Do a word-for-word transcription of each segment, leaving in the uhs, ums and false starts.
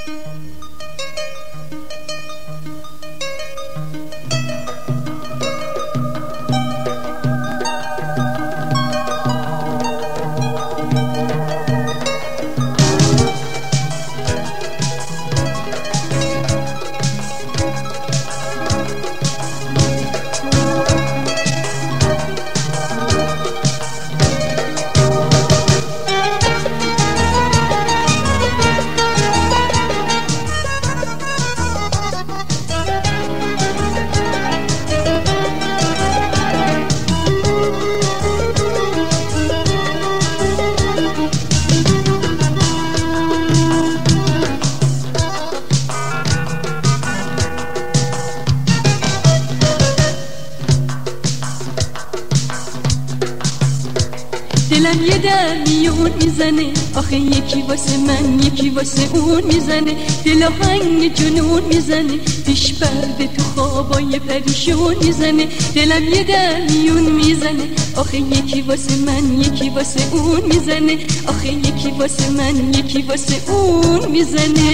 دلم یه در میون میزنه، آخه یکی واسه من یکی واسه اون میزنه. دل آهنگ جنون میزنه، پیش پرده تو خوابای پریشون میزنه. دلم یه در میون میزنه، آخه یکی واسه من یکی واسه اون میزنه. آخه یکی واسه من یکی واسه اون میزنه.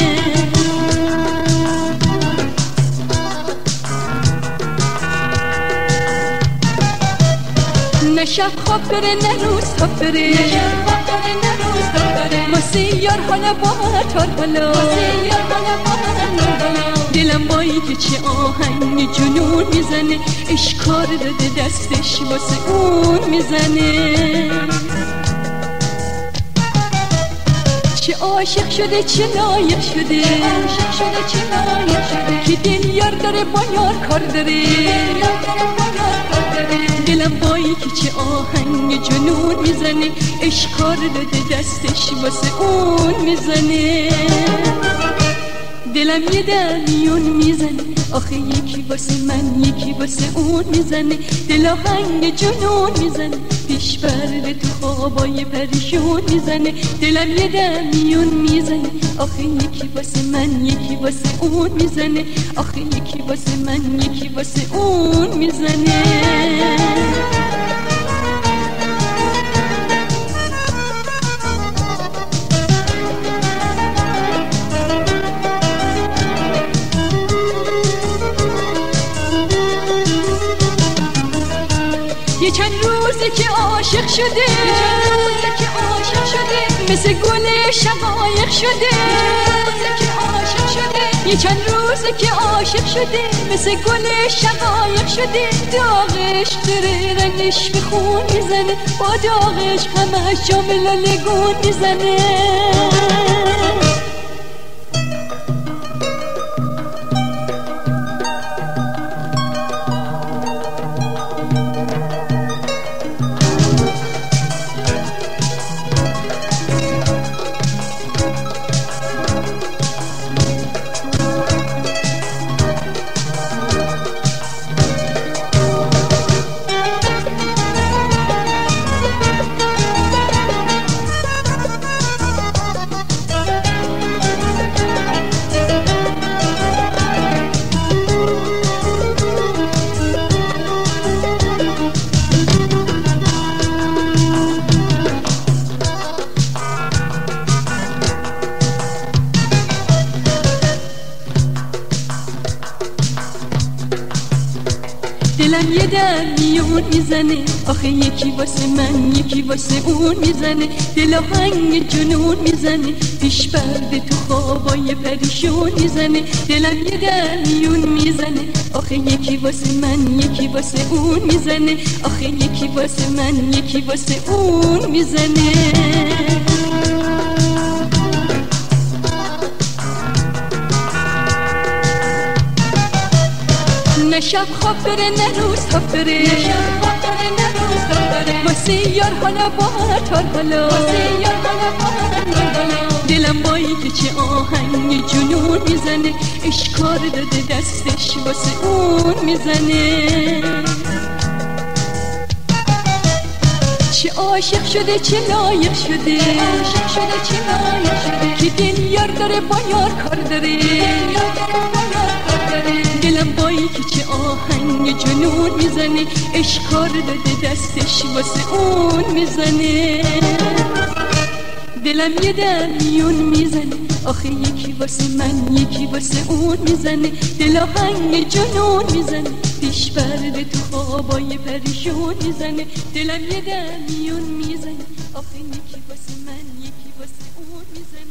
نه شب خواب بره نه روز خواب بره، نه شب خواب بره نه روز خواب بره. واسه یار حالا با هر حالا، واسه یار حالا با هر حالا. دلم بایی که چه آهنگ جنون میزنه، اشکار داده دستش واسه اون میزنه. چه عاشق شده چه لایق شده، چه عاشق شده چه لایق شده. که دل یار داره با یار کار داره، یار داره با یار کار داره. دلم بایی که چه آهنگ جنون میزنه، اشکار داده دستش واسه اون میزنه. دلم یه در میون میزنه، آخه یکی واسه من یکی واسه اون میزنه. دل آهنگ جنون میزنه، پیش پرده تو خوابای پریشون میزنه. دلم یه در میون میزنه، آخه یکی واسه من یکی واسه اون میزنه. آخه یکی واسه من یکی واسه اون میزنه. یه چند روزه که عاشق شده، یه چند روزه که عاشق شده. مثل گل شقایق شده، یه چند روزه که عاشق شده. یه چند روزه که عاشق شده، مثل گل شقایق شده. داغش داره رنگش به خون میزنه، با داغش همش جام لالگون میزنه. دلم یه در میون میزنه، آخه یکی واسه من یکی واسه اون میزنه. دل آهنگ جنون میزنه، پیش پرده تو خوابای پریشون میزنه. دلم یه در میون میزنه، آخه یکی واسه من یکی واسه اون میزنه. آخه یکی واسه من یکی واسه اون میزنه. نه شب خواب بره نه روز خواب بره، نه شب خواب بره نه روز خواب بره. واسه یار حالا با هر حالا، واسه یار حالا با هر حالا. دلم بایی که چه آهنگ جنون میزنه، اشکار داده دستش واسه اون میزنه. چه عاشق شده چه لایق شده، چه عاشق شده چه لایق شده. که دل یار داره با یار کار داره، یار داره با یار کار داره. دلم بایی که چه آهنگ جنون میزنه، اشکار داده دستش واسه اون میزنه. دلم یه در میون میزنه آخه یکی واسه من یکی واسه اون میزنه دل آهنگ جنون میزنه پیش برده تو خوابای پریشون میزنه دلم یه در میون میزنه آخه یکی واسه من یکی واسه اون میزنه